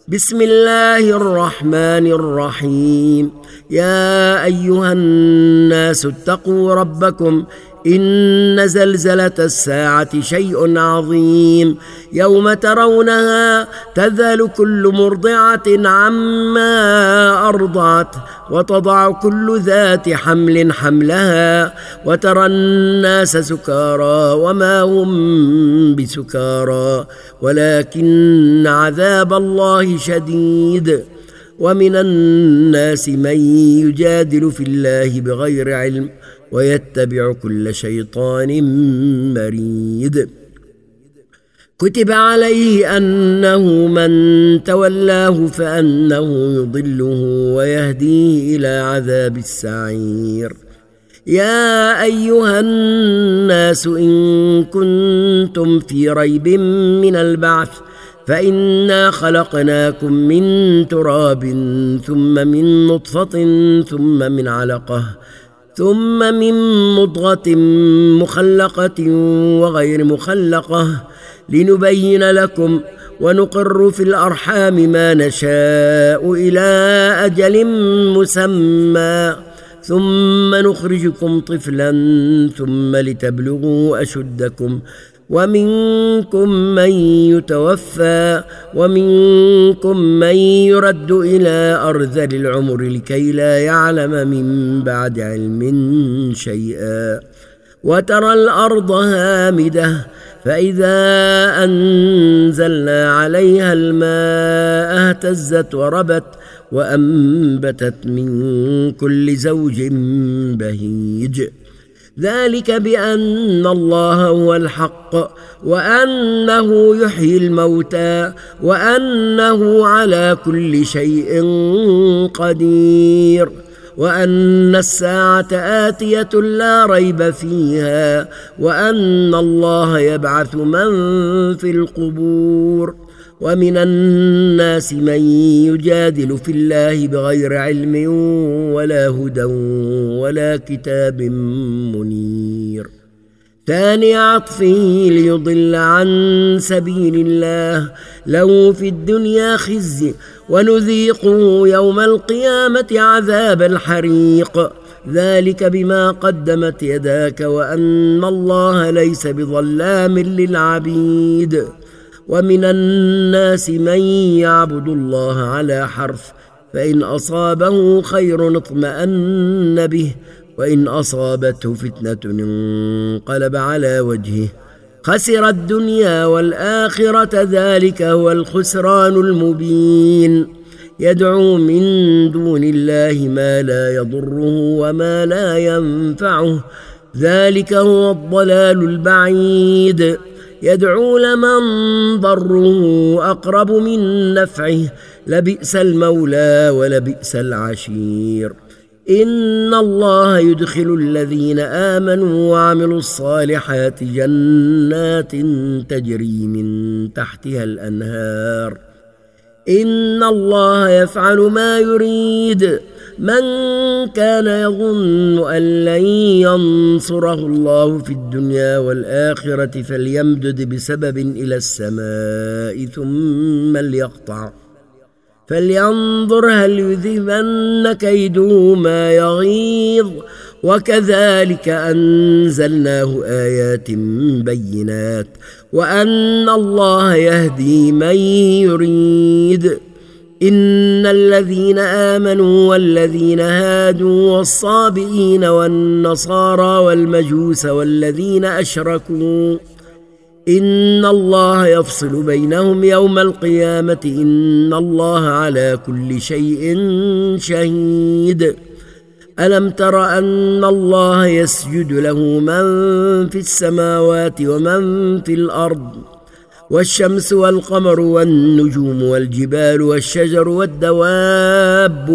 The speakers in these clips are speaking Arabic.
بسم الله الرحمن الرحيم. يا أيها الناس اتقوا ربكم إن زلزلة الساعة شيء عظيم، يوم ترونها تذهل كل مرضعة عما أرضعت وتضع كل ذات حمل حملها وترى الناس سكارى وما هم بسكارى ولكن عذاب الله شديد. ومن الناس من يجادل في الله بغير علم ويتبع كل شيطان مريد. كتب عليه أنه من تولاه فأنه يضله ويهديه إلى عذاب السعير. يا أيها الناس إن كنتم في ريب من البعث فإنا خلقناكم من تراب ثم من نطفة ثم من علقة ثم من مضغة مخلقة وغير مخلقة لنبين لكم ونقر في الأرحام ما نشاء إلى أجل مسمى ثم نخرجكم طفلا ثم لتبلغوا أشدكم ومنكم من يتوفى ومنكم من يرد إلى أرذل العمر لكي لا يعلم من بعد علم شيئا. وترى الأرض هامدة فإذا أنزلنا عليها الماء اهتزت وربت وأنبتت من كل زوج بهيج. ذلك بأن الله هو الحق وأنه يحيي الموتى وأنه على كل شيء قدير وأن الساعة آتية لا ريب فيها وأن الله يبعث من في القبور. ومن الناس من يجادل في الله بغير علم ولا هدى ولا كتاب منير. ثاني عطفه ليضل عن سبيل الله له في الدنيا خزي ونذيقه يوم القيامة عذاب الحريق. ذلك بما قدمت يداك وأن الله ليس بظلام للعبيد. ومن الناس من يعبد الله على حرف فإن أصابه خير اطمأن به وإن أصابته فتنة انقلب على وجهه خسر الدنيا والآخرة ذلك هو الخسران المبين. يدعو من دون الله ما لا يضره وما لا ينفعه ذلك هو الضلال البعيد. يدعو لمن ضره أقرب من نفعه لبئس المولى ولبئس العشير. إن الله يدخل الذين آمنوا وعملوا الصالحات جنات تجري من تحتها الأنهار. إن الله يفعل ما يريد. من كان يظن أن لن ينصره الله في الدنيا والآخرة فليمدد بسبب إلى السماء ثم ليقطع فلينظر هل يذهبن كيده ما يغيظ. وكذلك أنزلناه آيات بينات وأن الله يهدي من يريد. إن الذين آمنوا والذين هادوا والصابئين والنصارى والمجوس والذين أشركوا إن الله يفصل بينهم يوم القيامة إن الله على كل شيء شهيد. ألم تر أن الله يسجد له من في السماوات ومن في الأرض والشمس والقمر والنجوم والجبال والشجر والدواب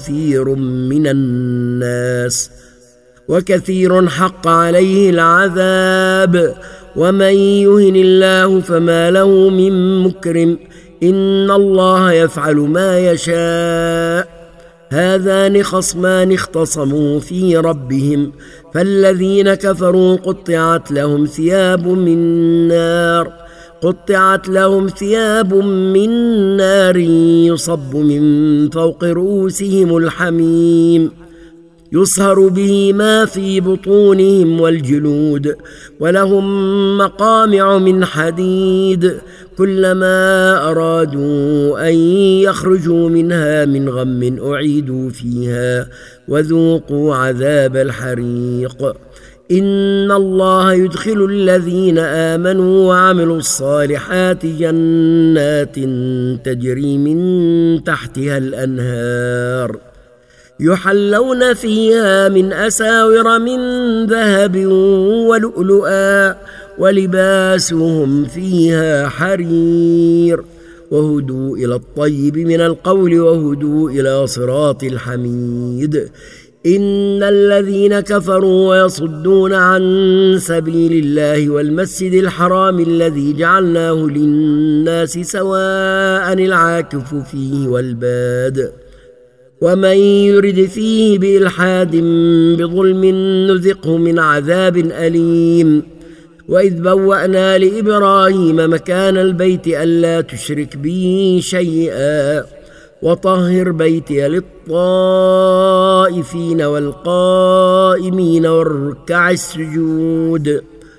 وكثير حق عليه العذاب. ومن يهن الله فما له من مكرم إن الله يفعل ما يشاء. هذان خصمان اختصموا في ربهم فالذين كفروا قطعت لهم ثياب من نار قطعت لهم ثياب من نار يصب من فوق رؤوسهم الحميم يصهر به ما في بطونهم والجلود ولهم مقامع من حديد كلما أرادوا أن يخرجوا منها من غم أعيدوا فيها وذوقوا عذاب الحريق إن الله يدخل الذين آمنوا وعملوا الصالحات جنات تجري من تحتها الأنهار يحلون فيها من أساور من ذهب ولؤلؤا ولباسهم فيها حرير وهدوا إلى الطيب من القول وهدوا إلى صراط الحميد إن الذين كفروا ويصدون عن سبيل الله والمسجد الحرام الذي جعلناه للناس سواء العاكف فيه والباد ومن يرد فيه بإلحاد بظلم نذقه من عذاب أليم وإذ بوأنا لإبراهيم مكان البيت ألا تشرك بي شيئا وطهر بيتي للطائفين والقائمين والركع السجود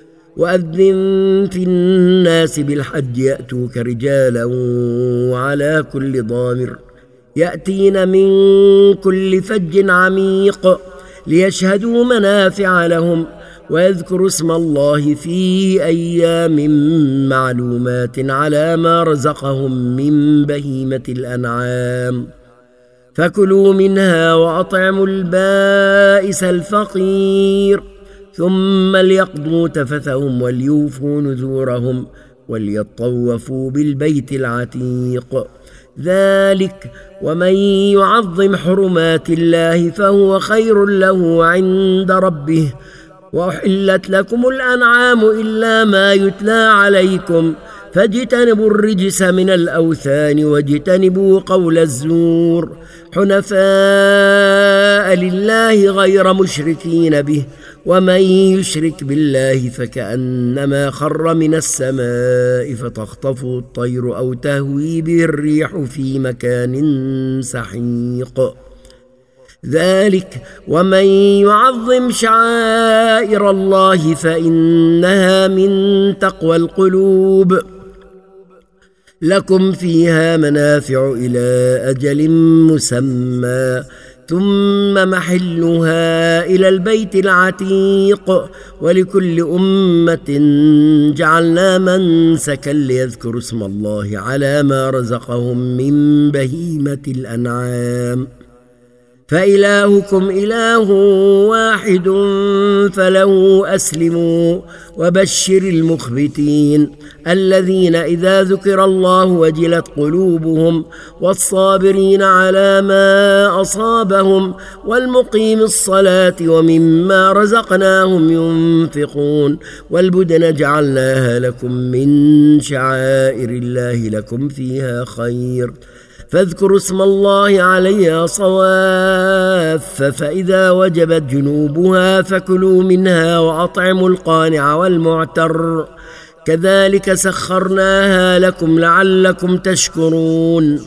وأذن في الناس بالحج يأتوك رجالا وعلى كل ضامر يأتين من كل فج عميق ليشهدوا منافع لهم ويذكروا اسم الله في أيام معلومات على ما رزقهم من بهيمة الأنعام فكلوا منها وأطعموا البائس الفقير ثم ليقضوا تفثهم وليوفوا نذورهم وليطوفوا بالبيت العتيق ذلك ومن يعظم حرمات الله فهو خير له عند ربه وأحلت لكم الأنعام إلا ما يتلى عليكم فاجتنبوا الرجس من الأوثان واجتنبوا قول الزور حنفاء لله غير مشركين به ومن يشرك بالله فكأنما خر من السماء فتخطفه الطير أو تهوي به الريح في مكان سحيق ذلك ومن يعظم شعائر الله فإنها من تقوى القلوب لكم فيها منافع إلى أجل مسمى ثم محلها إلى البيت العتيق ولكل أمة جعلنا منسكا ليذكروا اسم الله على ما رزقهم من بهيمة الأنعام فإلهكم إله واحد فله أسلموا وبشر المخبتين الذين إذا ذكر الله وجلت قلوبهم والصابرين على ما أصابهم والمقيم الصلاة ومما رزقناهم ينفقون والبدن جعلناها لكم من شعائر الله لكم فيها خير فاذكروا اسم الله عليها صواف فإذا وجبت جنوبها فكلوا منها وأطعموا القانع والمعتر كذلك سخرناها لكم لعلكم تشكرون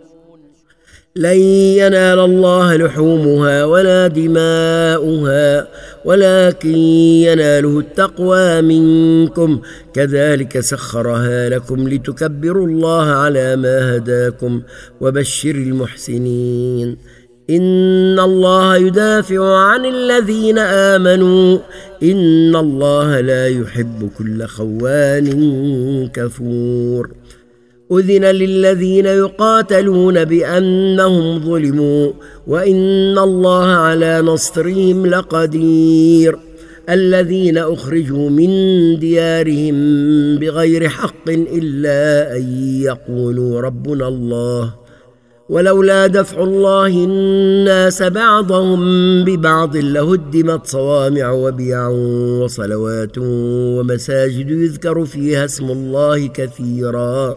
لن ينال الله لحومها ولا دماؤها ولكن يناله التقوى منكم كذلك سخرها لكم لتكبروا الله على ما هداكم وبشر المحسنين إن الله يدافع عن الذين آمنوا إن الله لا يحب كل خوان كفور أذن للذين يقاتلون بأنهم ظلموا وإن الله على نصرهم لقدير الذين أخرجوا من ديارهم بغير حق إلا أن يقولوا ربنا الله ولولا دفع الله الناس بعضهم ببعض لهدمت صوامع وبيع وصلوات ومساجد يذكر فيها اسم الله كثيرا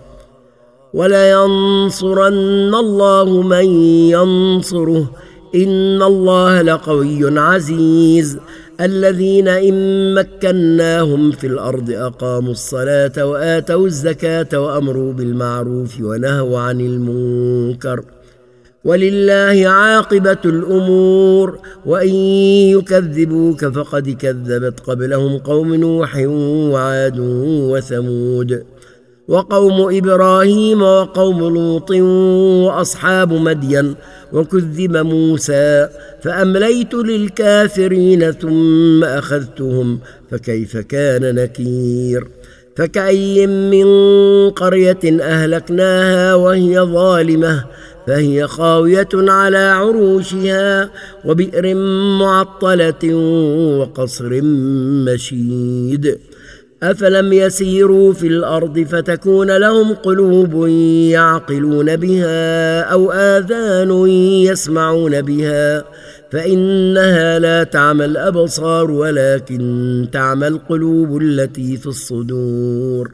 ولينصرن الله من ينصره إن الله لقوي عزيز الذين إن مكناهم في الأرض أقاموا الصلاة وآتوا الزكاة وأمروا بالمعروف ونهوا عن المنكر ولله عاقبة الأمور وإن يكذبوك فقد كذبت قبلهم قوم نوح وعاد وثمود وقوم إبراهيم وقوم لوط وأصحاب مدين وكذب موسى فأمليت للكافرين ثم أخذتهم فكيف كان نكير فكأي من قرية أهلكناها وهي ظالمة فهي خاوية على عروشها وبئر معطلة وقصر مشيد أفلم يسيروا في الأرض فتكون لهم قلوب يعقلون بها أو آذان يسمعون بها فإنها لا تعمى الأبصار ولكن تعمى القلوب التي في الصدور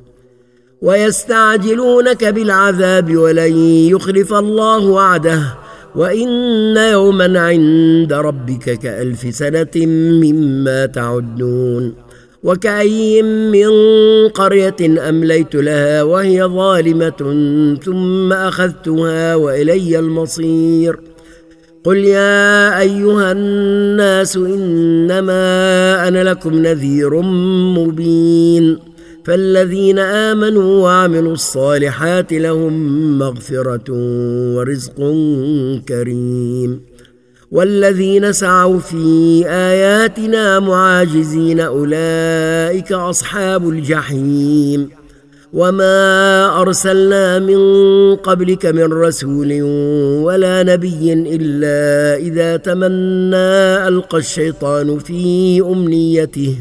ويستعجلونك بالعذاب ولن يخلف الله وعده وإن يوما عند ربك كألف سنة مما تعدون وكأي من قرية أمليت لها وهي ظالمة ثم أخذتها وإلي المصير قل يا أيها الناس إنما أنا لكم نذير مبين فالذين آمنوا وعملوا الصالحات لهم مغفرة ورزق كريم والذين سعوا في آياتنا معاجزين أولئك أصحاب الجحيم وما أرسلنا من قبلك من رسول ولا نبي إلا إذا تمنى ألقى الشيطان في أمنيته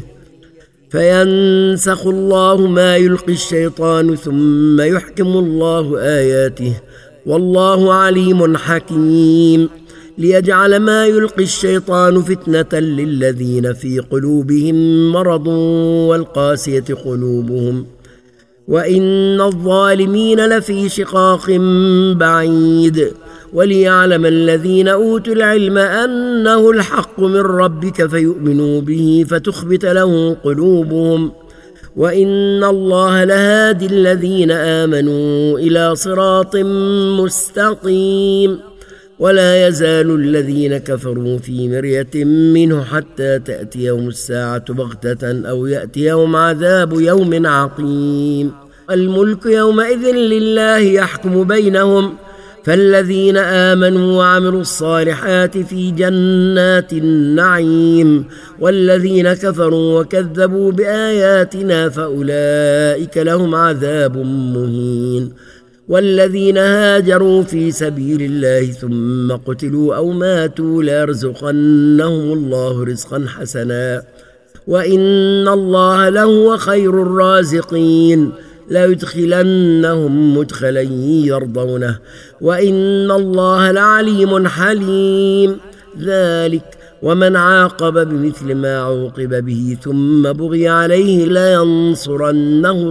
فينسخ الله ما يلقي الشيطان ثم يحكم الله آياته والله عليم حكيم ليجعل ما يلقي الشيطان فتنة للذين في قلوبهم مرض والقاسية قلوبهم وإن الظالمين لفي شقاق بعيد وليعلم الذين أوتوا العلم أنه الحق من ربك فيؤمنوا به فتخبت له قلوبهم وإن الله لهادي الذين آمنوا إلى صراط مستقيم ولا يزال الذين كفروا في مرية منه حتى تأتيهم الساعة بغتة أو يأتيهم عذاب يوم عقيم الملك يومئذ لله يحكم بينهم فالذين آمنوا وعملوا الصالحات في جنات النعيم والذين كفروا وكذبوا بآياتنا فأولئك لهم عذاب مهين والذين هاجروا في سبيل الله ثم قتلوا أو ماتوا ليرزقنهم الله رزقا حسنا وإن الله لهو خير الرازقين لا يدخلنهم مدخلا يرضونه وإن الله لعليم حليم ذلك ومن عاقب بمثل ما عوقب به ثم بغي عليه لينصرنه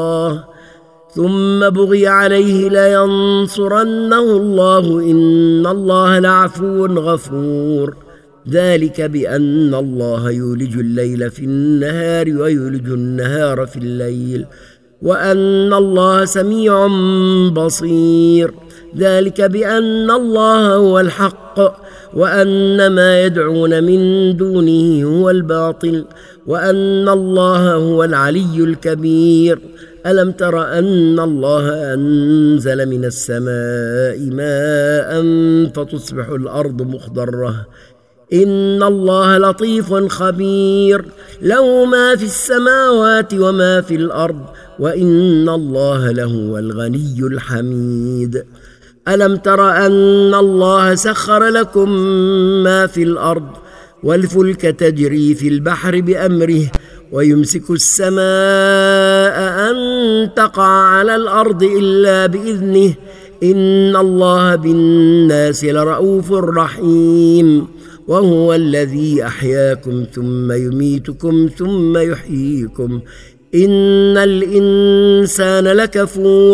الله إن الله لعفو غفور ذلك بأن الله يولج الليل في النهار ويولج النهار في الليل وأن الله سميع بصير ذلك بأن الله هو الحق وأن ما يدعون من دونه هو الباطل وأن الله هو العلي الكبير ألم تر أن الله أنزل من السماء ماء فتصبح الأرض مخضرة إن الله لطيف خبير له ما في السماوات وما في الأرض وإن الله لهو الغني الحميد ألم تر أن الله سخر لكم ما في الأرض والفلك تجري في البحر بأمره ويمسك السماء أن تقع على الأرض إلا بإذنه إن الله بالناس لرؤوف رحيم وهو الذي أحياكم ثم يميتكم ثم يحييكم إن الإنسان لكفور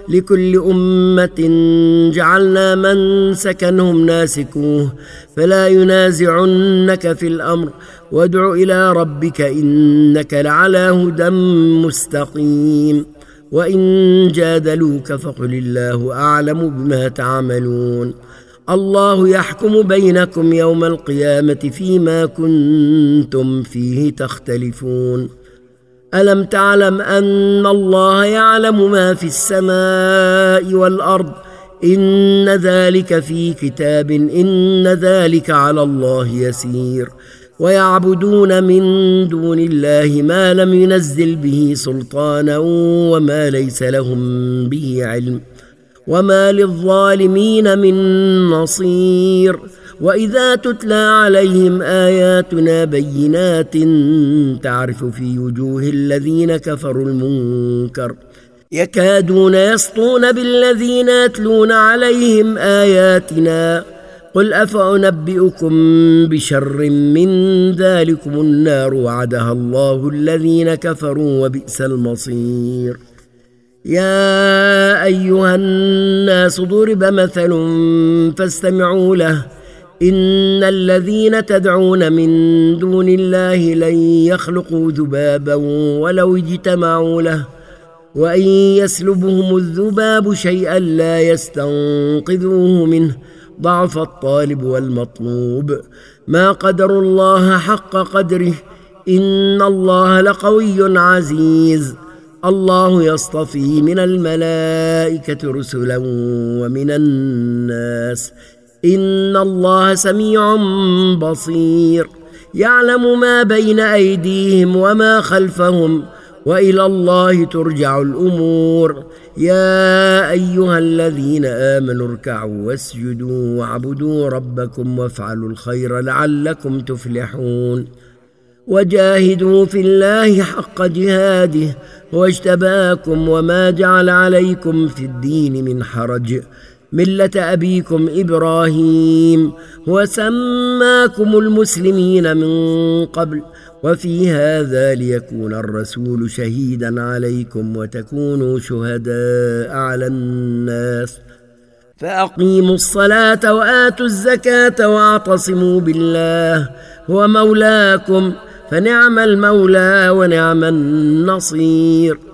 لكل أمة جعلنا منسكا هم ناسكوه فلا ينازعنك في الأمر وادع إلى ربك إنك لعلى هدى مستقيم وإن جادلوك فقل الله أعلم بما تعملون الله يحكم بينكم يوم القيامة فيما كنتم فيه تختلفون ألم تعلم أن الله يعلم ما في السماء والأرض إن ذلك في كتاب إن ذلك على الله يسير ويعبدون من دون الله ما لم ينزل به سلطانا وما ليس لهم به علم وما للظالمين من نصير وإذا تتلى عليهم آياتنا بينات تعرف في وجوه الذين كفروا المنكر يكادون يسطون بالذين يتلون عليهم آياتنا قل أفأنبئكم بشر من ذلكم النار وعدها الله الذين كفروا وبئس المصير يا أيها الناس ضرب مثل فاستمعوا له إن الذين تدعون من دون الله لن يخلقوا ذبابا ولو اجتمعوا له وإن يسلبهم الذباب شيئا لا يستنقذوه منه ضعف الطالب والمطلوب ما قدروا الله حق قدره إن الله لقوي عزيز الله يصطفي من الملائكة رسلا ومن الناس إن الله سميع بصير يعلم ما بين أيديهم وما خلفهم وإلى الله ترجع الأمور يا أيها الذين آمنوا اركعوا واسجدوا واعبدوا ربكم وافعلوا الخير لعلكم تفلحون وجاهدوا في الله حق جهاده هو اجتباكم وما جعل عليكم في الدين من حرج ملة أبيكم إبراهيم هو سماكم المسلمين من قبل وفي هذا ليكون الرسول شهيدا عليكم وتكونوا شهداء على الناس فأقيموا الصلاة وآتوا الزكاة واعتصموا بالله هو مولاكم فنعم المولى ونعم النصير